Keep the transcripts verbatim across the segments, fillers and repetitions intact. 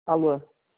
Alô?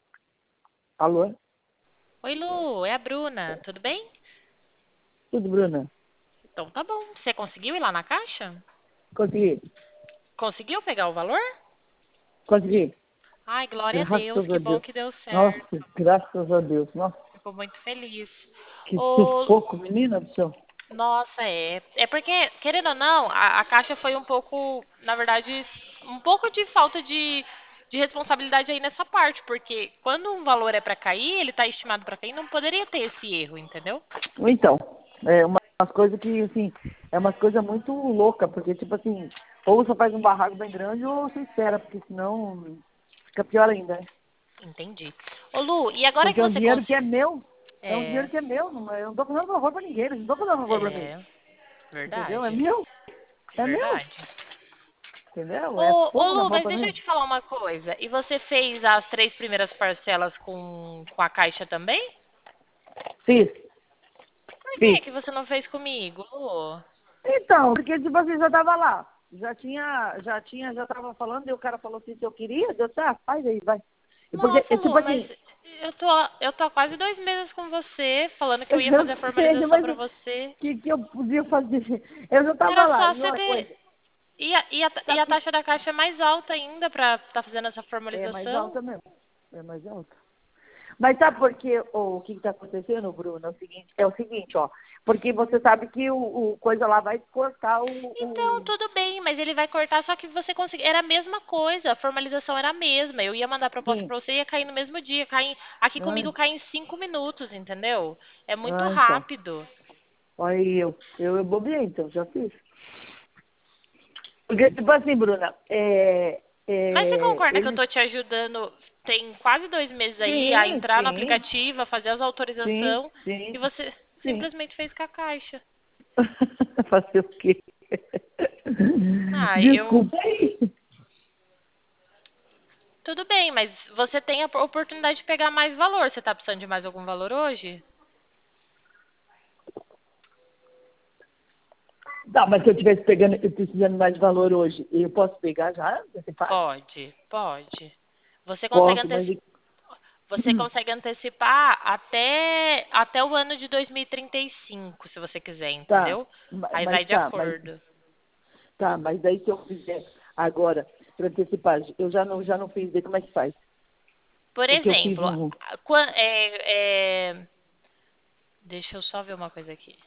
Alô? Oi, Lu, é a Bruna, tudo bem? Tudo, Bruna? Então tá bom. Você conseguiu ir lá na caixa? Consegui. Conseguiu pegar o valor? Consegui. Ai, glória a Deus, Graças a que bom Deus. que deu Nossa, certo. graças a Deus. Nossa, Fico muito feliz. que Ô, sufoco, menina do céu. nossa, é. É porque, querendo ou não, a, a caixa foi um pouco, na verdade, um pouco de falta de, de responsabilidade aí nessa parte, porque quando um valor é pra cair, ele tá estimado pra cair, não poderia ter esse erro, entendeu? Então, é uma- umas coisas que, assim, é umas coisas muito louca, porque, tipo assim, ou você faz um barraco bem grande ou você espera, porque senão fica pior ainda, né? Entendi. Ô, Lu, e agora que Porque é um você dinheiro que conseguiu. é meu, é um dinheiro É, que é meu, não, é- eu não tô fazendo favor pra ninguém, eles não tô fazendo favor pra mim, é, entendeu? É verdade. meu, é meu, Verdade. entendeu? É Ô, ô fogo na Lu, mão mas pra deixa eu mim. te falar uma coisa. E você fez as três primeiras parcelas com, com a Caixa também? Fiz, Por que fiz. que você não fez comigo, Lu? Então, porque tipo assim, já tava lá. Já tinha, já tinha, já tava falando, e o cara falou assim, se eu queria, eu tá, faz aí, vai. E porque, Nossa, e, tipo Lu, mas assim, eu tô, eu tô há quase dois meses com você, falando que eu ia eu fazer a sei, formalização mas pra o você. que, que eu podia fazer? Eu já tava Era lá. só E você uma ter... coisa, E a, e a, e sabe a que taxa da Caixa é mais alta ainda pra estar fazendo essa é mais formalização? alta mesmo? É mais alta. Mas sabe por que, o que está acontecendo, Bruno? É o seguinte, é o seguinte, ó. Porque você sabe que o, o coisa lá vai cortar o, Então, o... tudo bem, mas ele vai cortar, só que você conseguiu. Era a mesma coisa, a formalização era a mesma. Eu ia mandar a proposta Sim. pra você e ia cair no mesmo dia. Cai em- aqui Ah, comigo cai em cinco minutos, entendeu? É muito ah, então. rápido. Aí eu, eu, eu bobeei, então, já fiz. Porque, tipo assim, Bruna, é, Mas você é, concorda que eu eles. tô te ajudando tem quase dois meses aí a Sim, entrar no sim, aplicativo, a fazer as sim, autorização sim, e você sim. simplesmente fez com a caixa? Fazer o quê? Ah, eu. Desculpa aí. Tudo bem, mas você tem a oportunidade de pegar mais valor. Você tá precisando de mais algum valor hoje? Tá, mas se eu estivesse pegando, eu precisando mais de valor hoje, eu posso pegar já? Você faz? Pode, pode. Você consegue Posso, mas. antecipar. Você consegue antecipar até, até o ano de dois mil e trinta e cinco, se você quiser, Tá, entendeu? ma- Aí mas vai de tá, mas acordo. tá, mas daí se eu fizer agora, para antecipar, eu já não, já não fiz, daí como é que faz? Por Porque eu fiz exemplo, um. a- quan- é, é, deixa eu só ver uma coisa aqui.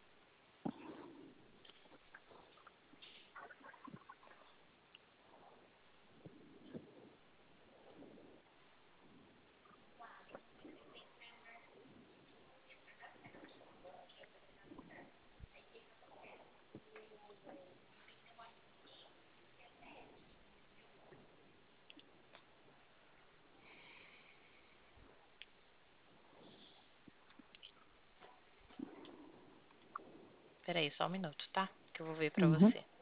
Peraí, só um minuto, tá? Que eu vou ver pra Uhum. você.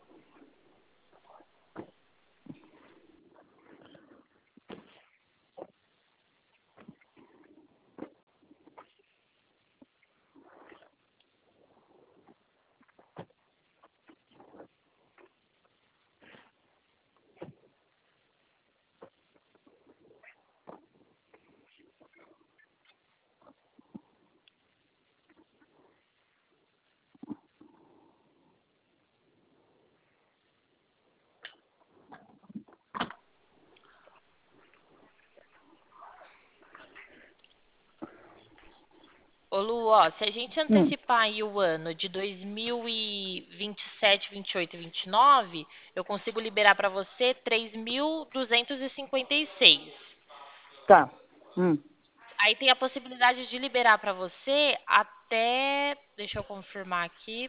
Ô Lu, ó, se a gente Hum, antecipar aí o ano de dois mil e vinte e sete, vinte e oito e vinte e nove, eu consigo liberar pra você três mil duzentos e cinquenta e seis. tá. Hum. Aí tem a possibilidade de liberar para você até, deixa eu confirmar aqui.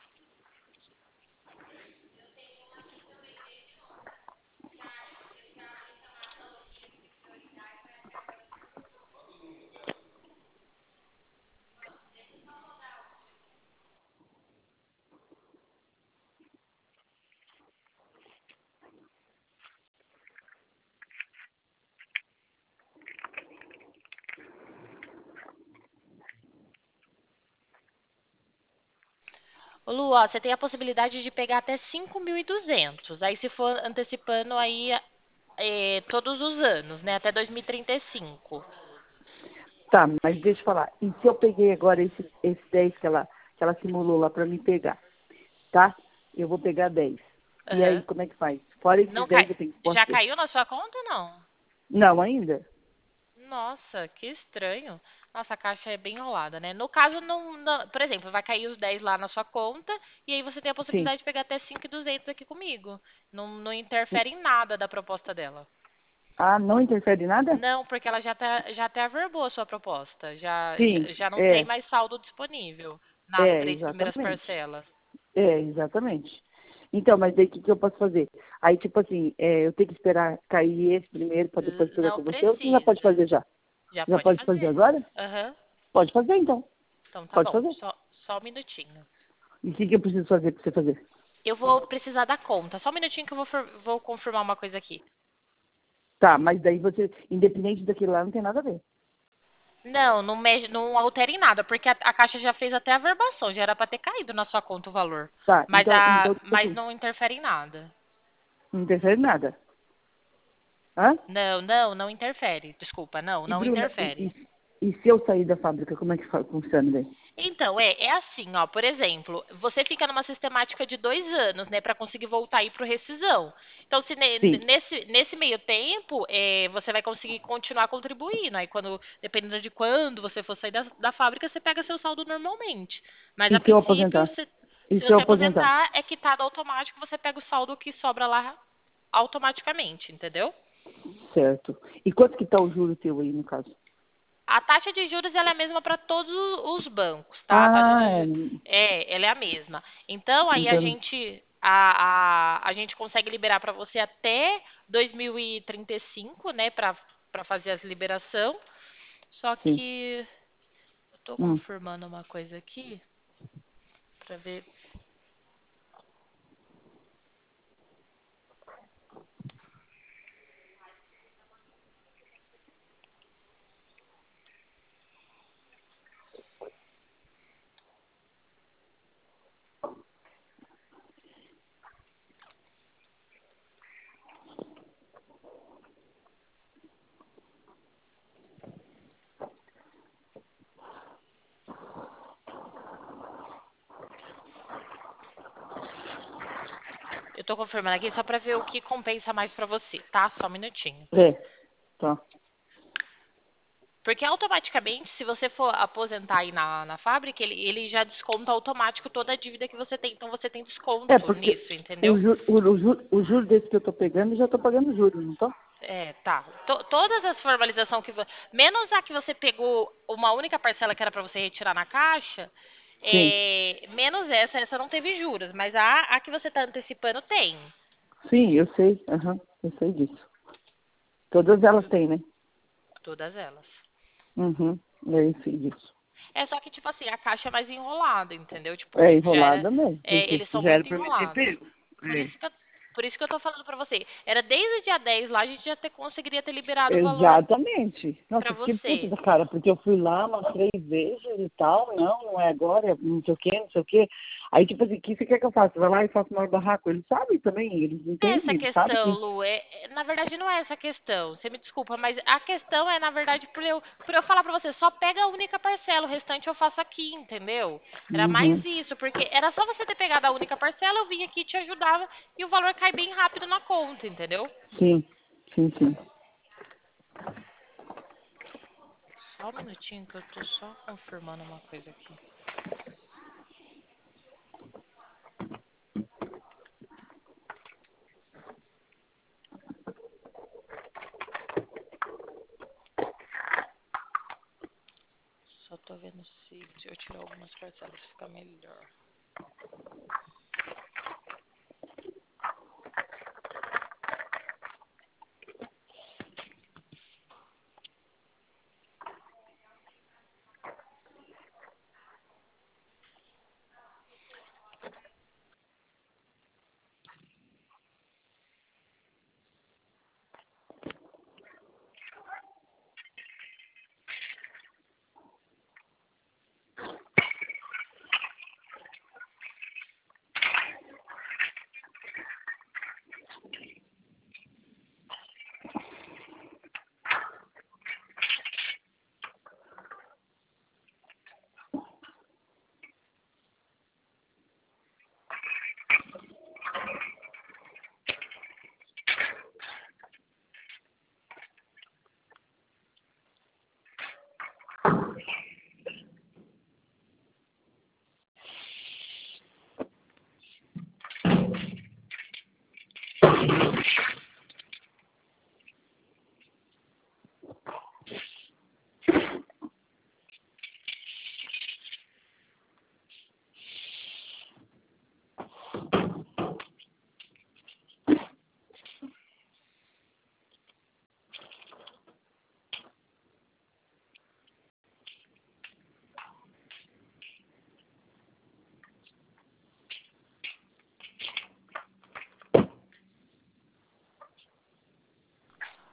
Ô, Lu, ó, você tem a possibilidade de pegar até cinco mil e duzentos. Aí se for antecipando aí eh, todos os anos, né? Até dois mil e trinta e cinco. Tá, mas deixa eu falar. E se eu peguei agora esse, esse dez que ela, que ela simulou lá para me pegar, tá? Eu vou pegar dez. E aí, Aham. como é que faz? Fora esses Não cai... dez eu tenho que Já posso... caiu na sua conta ou não? Não, ainda? Nossa, que estranho. Nossa, a caixa é bem enrolada, né? No caso, não, não- por exemplo, vai cair os dez lá na sua conta e aí você tem a Sim. possibilidade de pegar até cinco mil e duzentos aqui comigo. Não, não interfere em nada da proposta dela. Ah, não interfere em nada? Não, porque ela já até, já até averbou a sua proposta. Já, Sim, já, já não tem é, mais saldo disponível nas é, três primeiras exatamente. parcelas. É, exatamente. Então, mas daí o que, que eu posso fazer? Aí, tipo assim, é, eu tenho que esperar cair esse primeiro para depois L- pegar Não com você, ou você já pode precisa. fazer já? Já Já pode pode fazer fazer. agora? Aham. Pode fazer, então. Então tá Pode bom. fazer. Só, só um minutinho. E o que, que eu preciso fazer para você fazer? Eu vou precisar da conta. Só um minutinho que eu vou, for- vou confirmar uma coisa aqui. Tá, mas daí você, independente daquilo lá, não tem nada a ver. Não, não, mexe, não altera em nada, porque a, a Caixa já fez até a verbação, já era para ter caído na sua conta o valor. Tá, Mas, então, a, então tipo mas assim, não interfere em nada. não interfere em nada. Hã? Não, não, não interfere. Desculpa, não, E, não Bruna, e, interfere. e, e se eu sair da fábrica, como é que fa- funciona daí? Então, é, é assim, ó, por exemplo, você fica numa sistemática de dois anos, né, para conseguir voltar aí para rescisão. Então, se ne- Sim. nesse, nesse meio tempo, é, você vai conseguir continuar contribuindo. Aí, quando, dependendo de quando você for sair da, da fábrica, você pega seu saldo normalmente. Mas, E a se eu princípio, aposentar? se, E se se eu você aposentar? aposentar, é quitado automático, você pega o saldo que sobra lá automaticamente, entendeu? Certo. E quanto que tá o juro teu aí, no caso? A taxa de juros ela é a mesma para todos os bancos, tá? A taxa Ah, de é. ju- é, ela é a mesma. Então aí a Então, gente a, a, a gente consegue liberar para você até dois mil e trinta e cinco, né, para para fazer as liberação. Só sim. que eu tô Hum. confirmando uma coisa aqui para ver. Eu tô confirmando aqui só para ver o que compensa mais para você, tá? Só um minutinho. É, tá. Porque automaticamente, se você for aposentar aí na, na fábrica, ele, ele já desconta automático toda a dívida que você tem. Então você tem É, desconto porque nisso, o entendeu? juro, o, o, juro, o juro desse que eu tô pegando, eu já tô pagando juros, não tô? É, tá. To- todas as formalizações que. vo- Menos a que você pegou uma única parcela que era para você retirar na caixa, Sim. é, menos essa, essa não teve juros. Mas a, a que você está antecipando tem. Sim, eu sei. Aham, eu sei disso. Todas elas têm, né? Todas elas. Uhum, eu sei disso. É só que, tipo assim, a caixa é mais enrolada, entendeu? É Tipo, já era. enrolada mesmo, É, porque eles são já era muito pra me ter enrolados. pego. Por É. isso que eu, por isso que eu tô falando pra você. Era desde o dia dez lá, a gente já ter, conseguiria ter liberado o valor Exatamente. pra Nossa, que puta você. da cara, porque eu fui lá umas três vezes e tal, não, não é agora, não sei o quê, não sei o quê. Aí, tipo assim, o que você quer que eu faça? Vai lá e faço o maior barraco. Eles sabem também, eles Essa entendem, eles sabem questão, que... Lu, é, é- na verdade não é essa questão. Você me desculpa, mas a questão é, na verdade, por eu, por eu falar pra você, só pega a única parcela, o restante eu faço aqui, entendeu? Era mais Uhum. isso, porque era só você ter pegado a única parcela, eu vinha aqui, te ajudava e o valor cai bem rápido na conta, entendeu? Sim, sim, sim. Só um minutinho que eu tô só confirmando uma coisa aqui. Só tô vendo se, se eu tirar algumas parcelas fica melhor.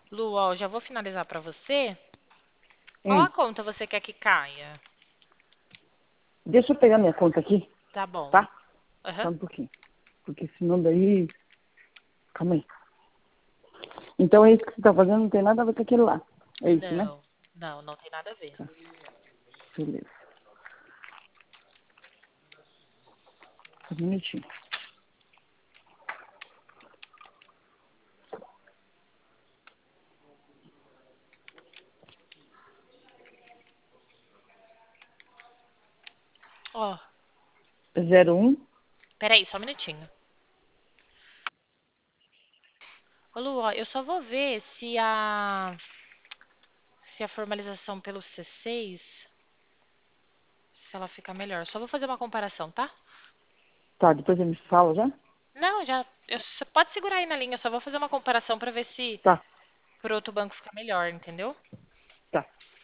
Lu, ó, já vou finalizar pra você. Qual a Hum. conta você quer que caia? Deixa eu pegar minha conta aqui, Tá bom. tá? Só Aham. um pouquinho. Porque senão daí. Calma aí. Então é isso que você tá fazendo, não tem nada a ver com aquilo lá. É isso, né? Não, não, não tem nada a ver. Tá. Beleza. Só um minutinho. Ó, Zero um. peraí, só um minutinho. Ô, Lu, ó, eu só vou ver se a se a formalização pelo C seis, se ela fica melhor. Só vou fazer uma comparação, tá? Tá, depois ele me fala já? Não, já. eu- Você pode segurar aí na linha, eu só vou fazer uma comparação pra ver se Tá, pro outro banco fica melhor, entendeu? tá.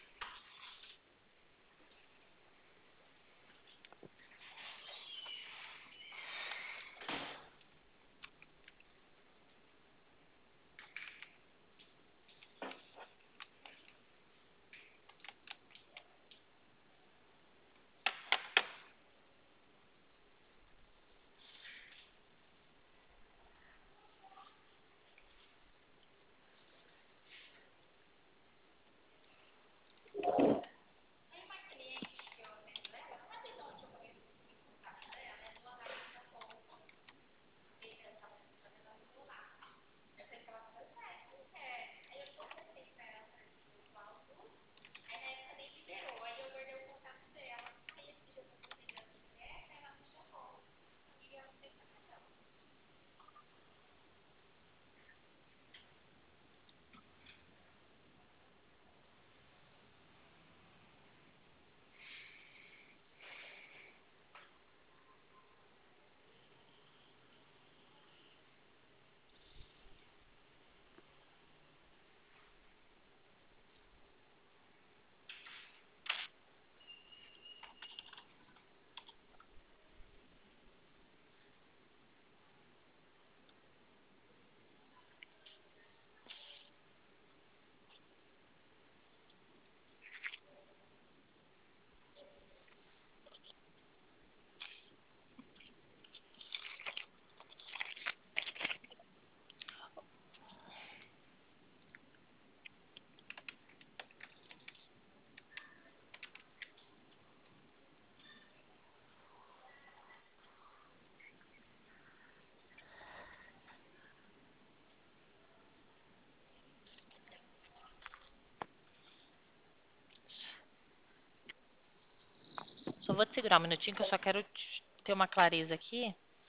Só vou te segurar um minutinho que eu só quero t- ter uma clareza aqui.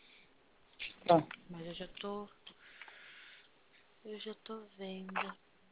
Tá. Mas eu já tô. Eu já tô vendo.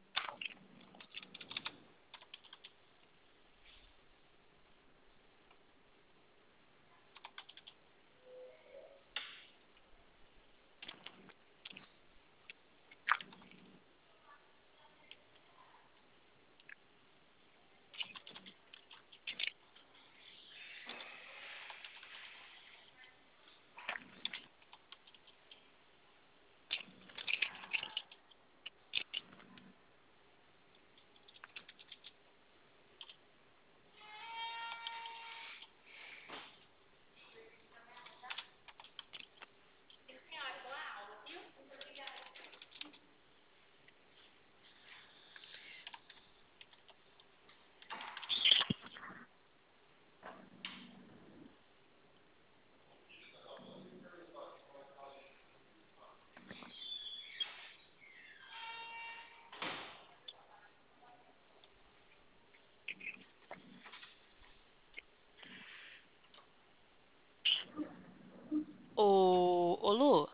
Ô, ô Lu?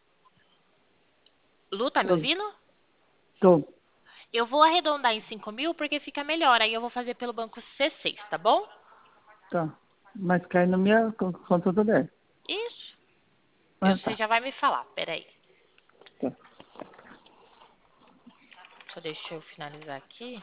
Lu, tá me Oi. ouvindo? Tô. Eu vou arredondar em cinco mil porque fica melhor. Aí eu vou fazer pelo banco C seis, tá bom? Tá. Mas cai na minha con- conta do dez. Isso. Eu, Ah, você tá. já vai me falar. Peraí. Tá. Só deixa eu finalizar aqui.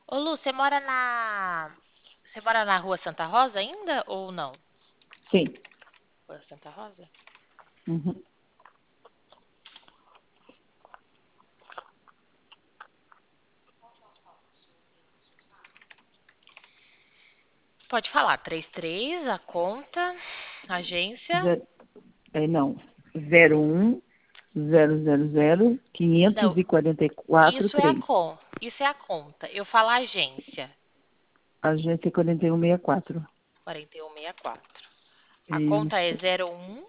Ô, Lu, você mora na... Você mora na rua Santa Rosa ainda ou não? Sim. Rua Santa Rosa? Uhum. Pode falar. Trinta e três, a conta, agência. Zero, é, não. Zero um zero zero zero quinhentos Não, e quarenta e quatro isso é a três. con, isso é a conta. Eu falo agência. Agência quarenta e um sessenta e quatro. quarenta e um sessenta e quatro. A conta é Isso. zero um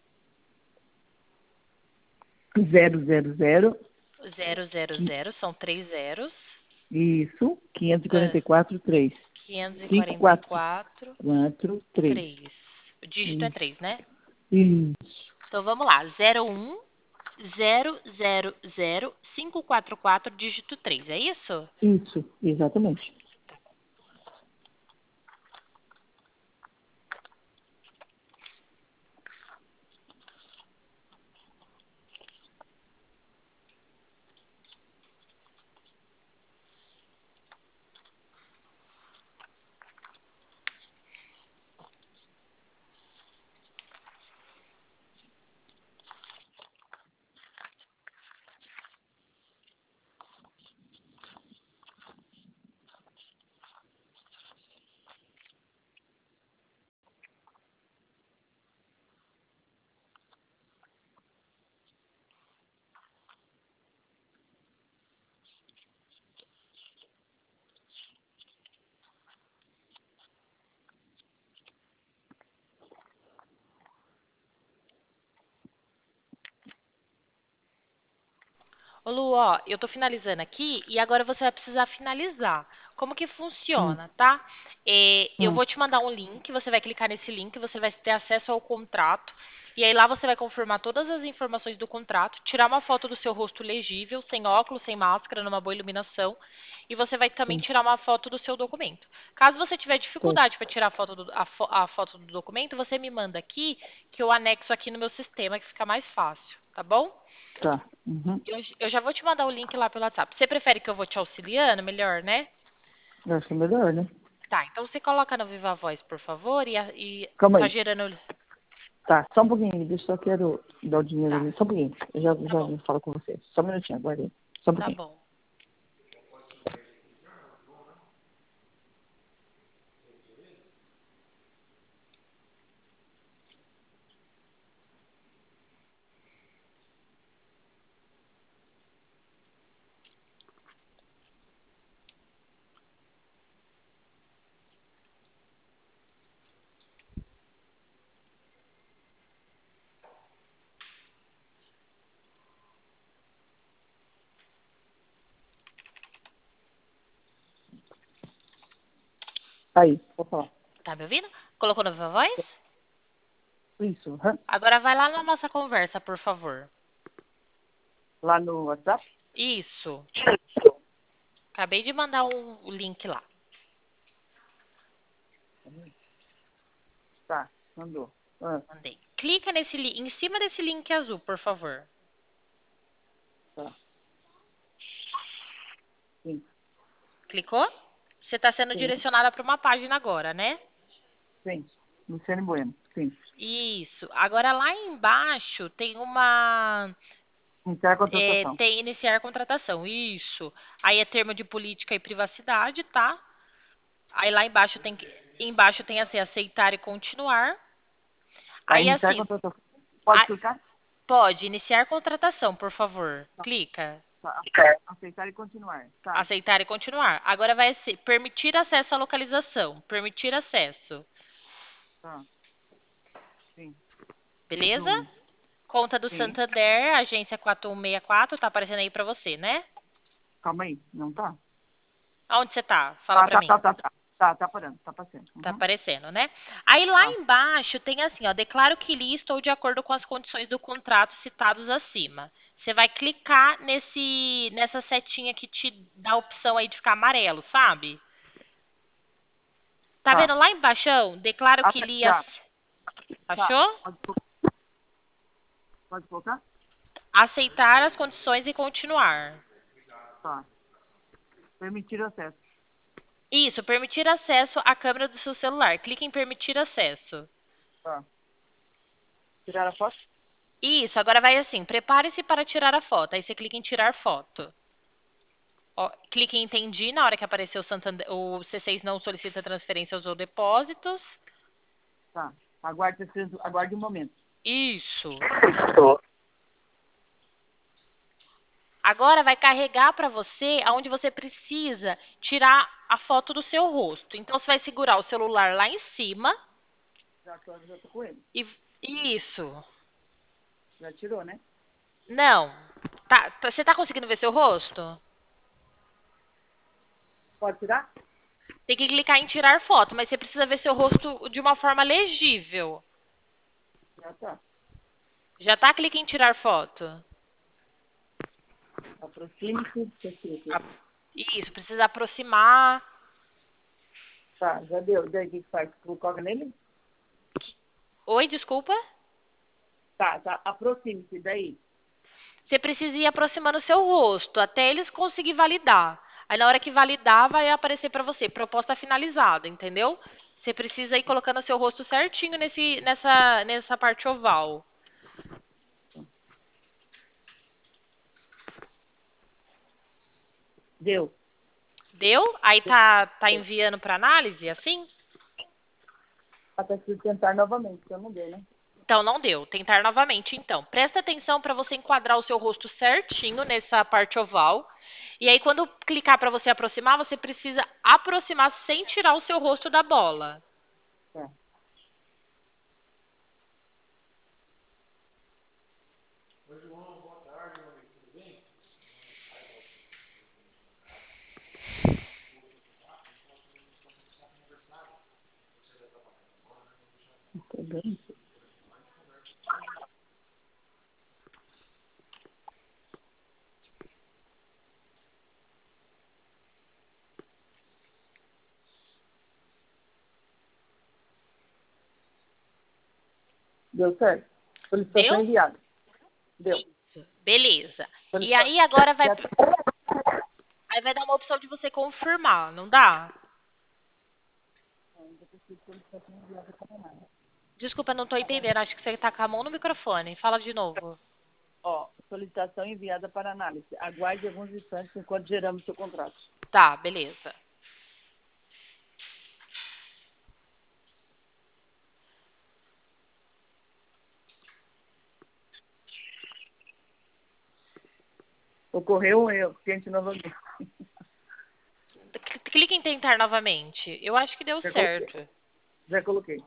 Zero zero zero. zero zero qui- zero, são três zeros. Isso. quinhentos e quarenta Ah, e quatro três. Cinco quatro quinhentos e quarenta e quatro, quatro três. três. O dígito é Isso. três, né? Isso. Então vamos lá. zero um zero zero zero cinco quatro quatro, dígito três. É isso? Isso. Exatamente. Ô Lu, ó, eu tô finalizando aqui e agora você vai precisar finalizar. Como que Hum. funciona, tá? É, eu Hum. vou te mandar um link, você vai clicar nesse link, você vai ter acesso ao contrato. E aí lá você vai confirmar todas as informações do contrato, tirar uma foto do seu rosto legível, sem óculos, sem máscara, numa boa iluminação. E você vai também Sim. tirar uma foto do seu documento. Caso você tiver Certo. dificuldade para tirar a foto, do, a, fo- a foto do documento, você me manda aqui, que eu anexo aqui no meu sistema, que fica mais fácil, tá bom? Tá. Uhum. Eu, eu já vou te mandar o link lá pelo WhatsApp. Você prefere que eu vou te auxiliando? Melhor, né? Eu acho melhor, né? Tá, então você coloca no Viva Voz, por favor, e, a- e Calma tá aí. gerando. Tá, só um pouquinho. Deixa eu só quero dar o dinheiro Tá, ali. Só um pouquinho. Eu já, tá bom, já falo com você. Só um minutinho, aguarde aí. Só um tá pouquinho. bom. Aí, vou falar. Tá me ouvindo? Colocou no Viva Voz? Isso. Aham. Agora vai lá na nossa conversa, por favor. Lá no WhatsApp? Isso. Acabei de mandar o, o link lá. Tá, mandou. Ah, Mandei. Clica nesse link, em cima desse link azul, por favor. tá. Sim, Clicou? Você está sendo sim, direcionada para uma página agora, né? sim. Luciane Bueno. Sim. Isso. Agora lá embaixo tem uma Iniciar a É, contratação. tem iniciar a contratação, isso. Aí é termo de política e privacidade, tá? Aí lá embaixo tem que, embaixo tem assim, aceitar e continuar. Aí Aí iniciar a assim, contratação. Pode a- clicar? pode iniciar contratação, por favor. Tá. Clica. Tá. Aceitar e continuar. Tá. Aceitar e continuar. Agora vai ser permitir acesso à localização. Permitir acesso. Tá. Sim. Beleza? Resumo. Conta do Sim. Santander, agência quatro um seis quatro, tá aparecendo aí pra você, né? Calma aí. Não tá? Aonde você tá? Fala Tá, pra tá, mim. tá, tá, tá. Tá, tá parando. Tá passando. Tá Uhum. aparecendo, né? Aí lá Tá. embaixo tem assim, ó, declaro que li estou de acordo com as condições do contrato citados acima. Você vai clicar nesse nessa setinha que te dá a opção aí de ficar amarelo, sabe? Tá Tá. vendo lá embaixo? Declaro que Ace- li as... Já. Tá. Achou? Pode, colo- pode colocar? Aceitar as condições e continuar. Tá. Permitir acesso. Isso, permitir acesso à câmera do seu celular. Clique em permitir acesso. Tá. Tirar a foto? Isso, agora vai assim, prepare-se para tirar a foto. Aí você clica em tirar foto. Ó, clique em entendi na hora que aparecer o, Santander, o C seis não solicita transferências ou depósitos. Tá. Aguarde, aguarde um momento. Isso. Tô. Agora vai carregar para você aonde você precisa tirar a foto do seu rosto. Então você vai segurar o celular lá em cima Já tô, já tô com ele. e isso. Já tirou, né? Não. Tá, tá- você tá conseguindo ver seu rosto? Pode tirar? Tem que clicar em tirar foto, mas você precisa ver seu rosto de uma forma legível. Já tá. Já tá? Clique em tirar foto. Aproxime-se. Aqui. A- Isso, precisa aproximar. Tá, já deu. Daí o que que faz? Coloca nele? Oi, desculpa? Tá, tá. Aproxime-se. Daí. Você precisa ir aproximando o seu rosto até eles conseguirem validar. Aí na hora que validar vai aparecer para você, proposta finalizada, entendeu? Você precisa ir colocando o seu rosto certinho nesse, nessa, nessa parte oval. Deu. Deu? Aí tá, tá enviando para análise, assim? Até preciso tentar novamente, porque eu não deu, né? Então não deu. Tentar novamente, então. Presta atenção para você enquadrar o seu rosto certinho nessa parte oval. E aí quando clicar para você aproximar, você precisa aproximar sem tirar o seu rosto da bola. Tá. Tô bem. Deu certo. Solicitação Deu? enviada. Deu. Isso. Beleza. E Solicitação. aí agora vai, Já tá. aí vai dar uma opção de você confirmar, não dá? Ainda preciso de solicitação enviada para análise. Desculpa, não tô entendendo. Acho que você tá com a mão no microfone. Fala de novo. Ó, solicitação enviada para análise. Aguarde alguns instantes enquanto geramos seu contrato. Tá, beleza. Ocorreu um erro. Tente novamente. C- Clique em tentar novamente. Eu acho que deu Já coloquei. certo. Já coloquei.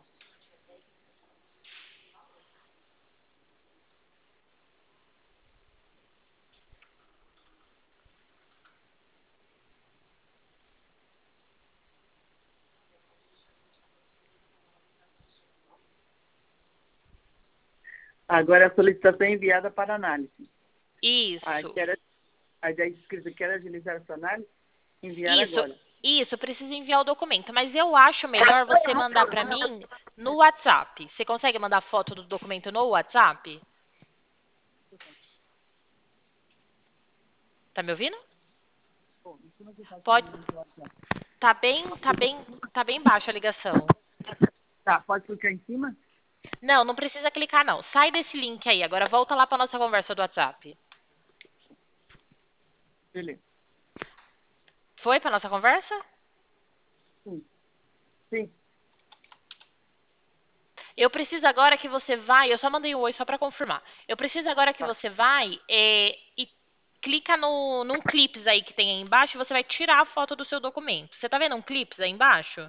Agora a solicitação enviada para análise. Aí, Isso. quero, aí daí escrito, quero agilizar essa análise, enviar Isso. agora. Isso, precisa enviar o documento, mas eu acho melhor você mandar para mim no WhatsApp. Você consegue mandar foto do documento no WhatsApp? Tá me ouvindo? Bom, em cima de fazer Pode. um WhatsApp. Tá bem, tá bem, tá bem baixa a ligação. Tá, pode clicar em cima? Não, não precisa clicar não. Sai desse link aí. Agora volta lá para nossa conversa do WhatsApp. Beleza. Foi para nossa conversa? Sim. Sim. Eu preciso agora que você vai. Eu só mandei um oi só para confirmar. Eu preciso agora que Tá. você vai é, e clica no num clips aí que tem aí embaixo e você vai tirar a foto do seu documento. Você tá vendo um clips aí embaixo?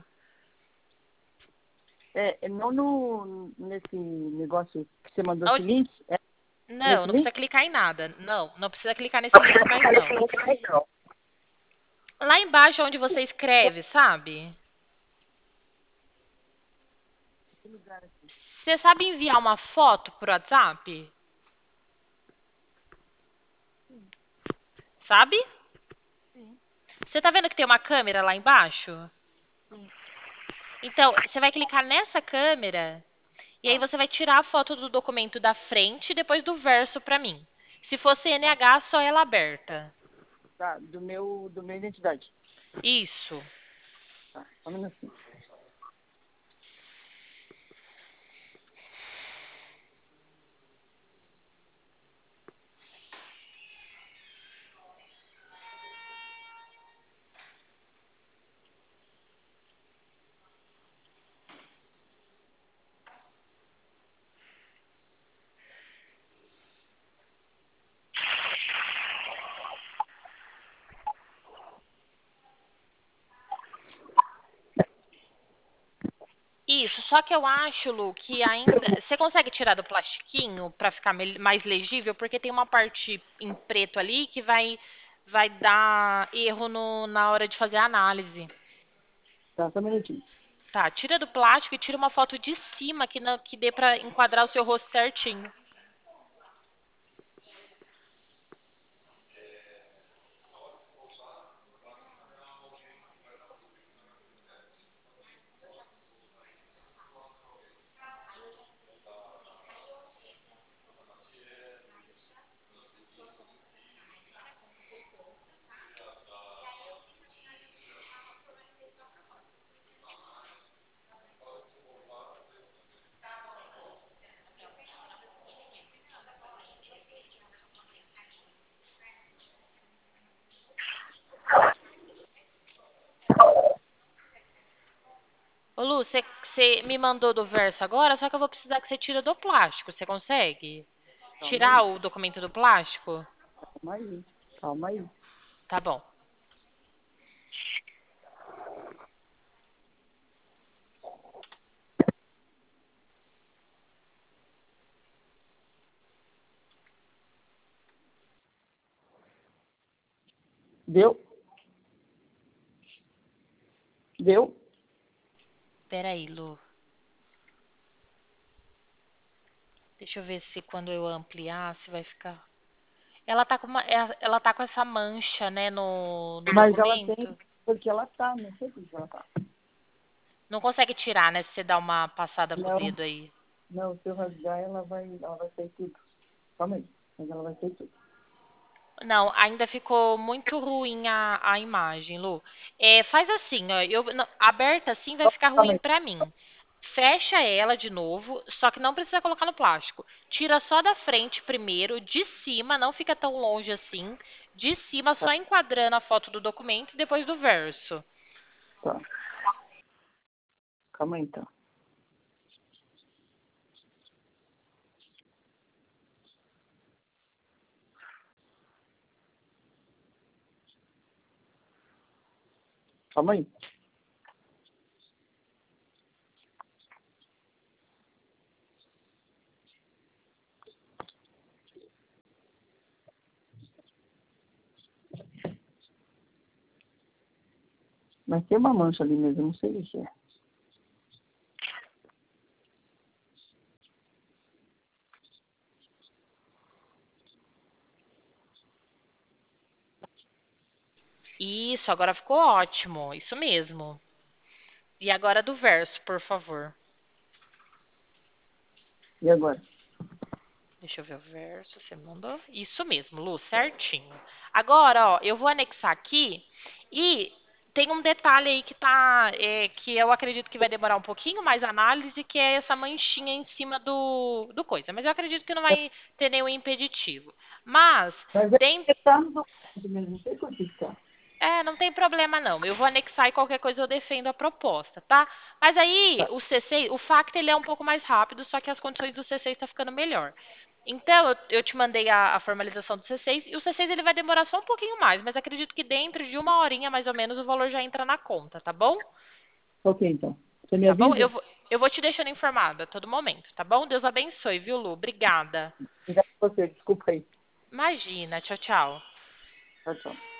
É, é não no, nesse negócio que você mandou esse Aonde- link? É Não, nesse não precisa link? clicar em nada. Não, não precisa clicar nesse link mais não. Não. Lá embaixo onde você escreve, sabe? Que lugar aqui? Você sabe enviar uma foto pro WhatsApp? Sabe? Sim. Você tá vendo que tem uma câmera lá embaixo? Sim. Então, você vai clicar nessa câmera e aí Tá. você vai tirar a foto do documento da frente e depois do verso para mim. Se for Tá. C N H, só ela aberta. Tá. Do meu, do minha identidade. Isso. Tá, só um minutinho. Isso, só que eu acho, Lu, que ainda. Você consegue tirar do plastiquinho para ficar mel- mais legível? Porque tem uma parte em preto ali que vai, vai dar erro no, na hora de fazer a análise. Tá, só um minutinho. Tá, tira do plástico e tira uma foto de cima que, não, que dê para enquadrar o seu rosto certinho. Ô, Lu, você você me mandou do verso agora, só que eu vou precisar que você tire do plástico. Você consegue? Calma Tirar aí. o documento do plástico? Calma aí. Calma aí. Tá bom. Deu? Deu? Peraí, Lu. Deixa eu ver se quando eu ampliar, se vai ficar. Ela tá com uma, é- ela tá com essa mancha, né, no, no Mas ela tem, documento. porque ela tá, não sei por que ela tá. Não consegue tirar, né, se você dá uma passada com o Não, dedo aí. não, se eu rasgar, ela vai, ela vai sair tudo. Calma aí. Mas ela vai sair tudo. Não, ainda ficou muito ruim a, a imagem, Lu. É, faz assim, ó, eu, não- aberta assim vai ficar Calma ruim aí. pra mim. Fecha ela de novo, só que não precisa colocar no plástico. Tira só da frente primeiro, de cima, não fica tão longe assim. De cima, Tá, só enquadrando a foto do documento e depois do verso. tá. Calma aí, então. Calma aí. Mas tem uma mancha ali mesmo, eu não sei o que é. Isso, agora ficou ótimo. Isso mesmo. E agora do verso, por favor. E agora? Deixa eu ver o verso, você mandou? Isso mesmo, Lu, certinho. Agora, ó, eu vou anexar aqui e tem um detalhe aí que tá, é, que eu acredito que vai demorar um pouquinho mais a análise, que é essa manchinha em cima do, do coisa. Mas eu acredito que não vai ter nenhum impeditivo. Mas, Mas é tem, que tá no documento mesmo, não sei por que tá. é, não tem problema não. Eu vou anexar e qualquer coisa eu defendo a proposta, tá? Mas aí, Tá, o C seis, o FACTA ele é um pouco mais rápido, só que as condições do C seis tá ficando melhor. Então, eu, eu te mandei a, a formalização do C seis, e o C seis ele vai demorar só um pouquinho mais, mas acredito que dentro de uma horinha, mais ou menos, o valor já entra na conta, tá bom? ok, então. Você me Tá bom? Eu avisa? vou, eu vou te deixando informada a todo momento, tá bom? Deus abençoe, viu, Lu? Obrigada. Obrigada a você, desculpa aí. Imagina. Tchau, tchau. Tchau, tchau.